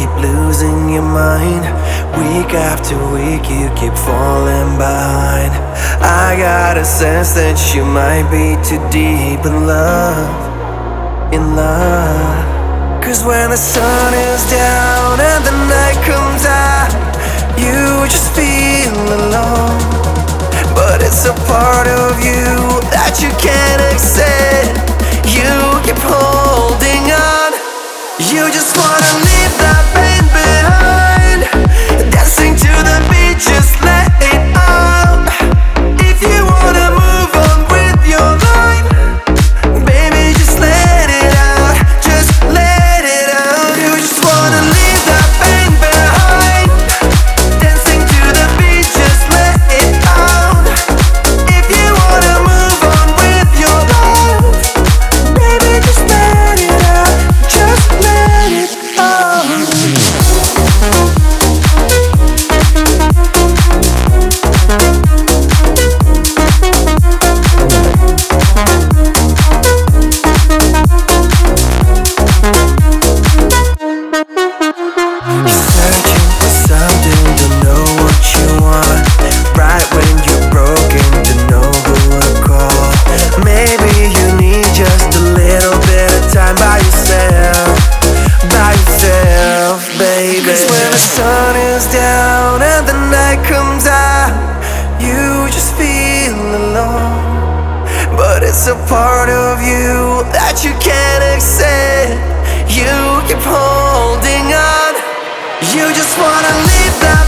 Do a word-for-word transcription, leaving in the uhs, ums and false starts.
keep losing your mind. Week after week you keep falling behind. I got a sense that you might be too deep in love, in love. Cause when the sun is down and the night comes out, you just feel alone. But it's a part of you that you can't accept. You keep holding on. You just wanna leave that pain behind. Dancing to the beat, just let it out. If you wanna move on with your life, baby, just let it out. Just let it out. You just wanna leave that pain behind. Dancing to the beat, just let it out. If you wanna move on with your life, baby, just let it out. Just let it out. You're searching for something, don't know what you want. Right when you're broken, don't know who to call. Maybe you need just a little bit of time by yourself, by yourself, baby. Cause when the sun is down and the night comes out, you just feel alone. But it's a part of you that you can't accept. You keep holding on. You just wanna leave that